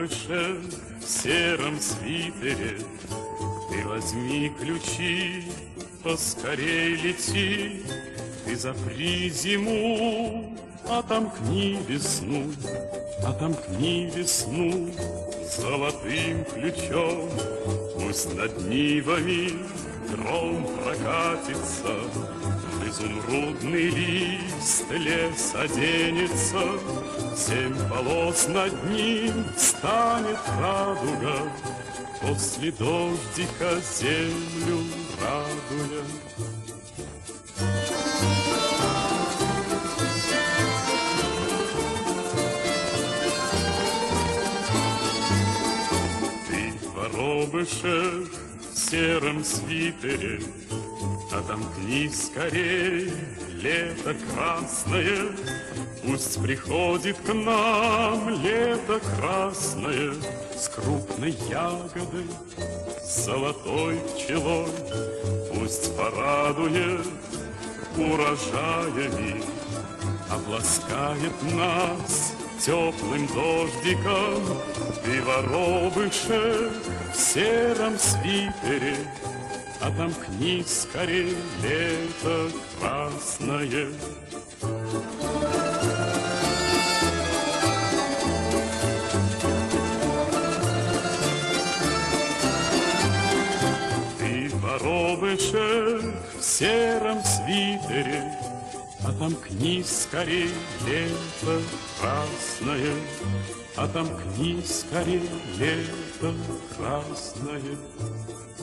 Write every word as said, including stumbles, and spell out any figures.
воробышек в сером свитере. Ты возьми ключи, поскорей лети, ты запри зиму, отомкни весну, отомкни весну золотым ключом. Пусть над нивами гром прокатится, в изумрудный лист лес оденется, семь полос над ним станет радуга, после дождика землю радуя. Ты, воробышек в сером свитере, отомкни скорей лето красное, пусть приходит к нам лето красное с крупной ягодой, с золотой пчелой. Пусть порадует урожаями, обласкает нас теплым дождиком. Ты, воробышек в сером свитере, отомкни скорей лето красное. Ты, воробышек в сером свитере, отомкни скорей лето красное, отомкни скорей лето красное.